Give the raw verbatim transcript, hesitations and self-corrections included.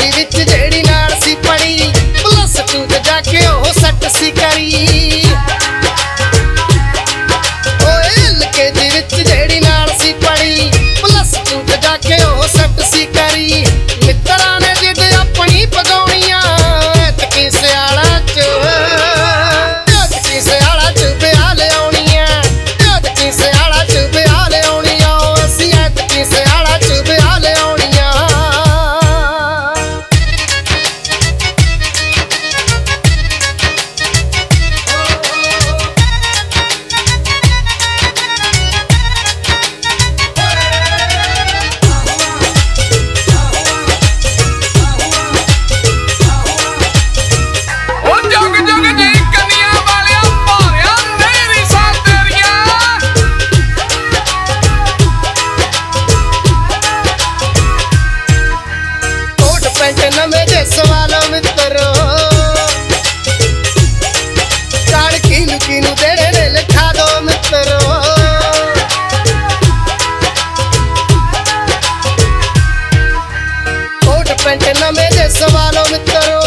विच जेड़ी नाल सी पड़ी प्लस टू ते जाके ओ सट सी करी। ओए एलके दी विच जेड़ी नाल सी पड़ी प्लस टू ते जाके ओ सट सी करी। मित्रा ने जिद अपनी पगाउणियां ऐतकी सियाला च ऐतकी सियाला च ब्याह लियाउणियां ऐतकी सियाला च ब्याह लियाउणियां असीं ऐतकी सियाला च ब्याह लियाउणियां। नवे देश वालों मित्रो कान कीनू कीनू देने ने लिखा दो मित्रो। कोट पैंट नवे देश वालों मित्रो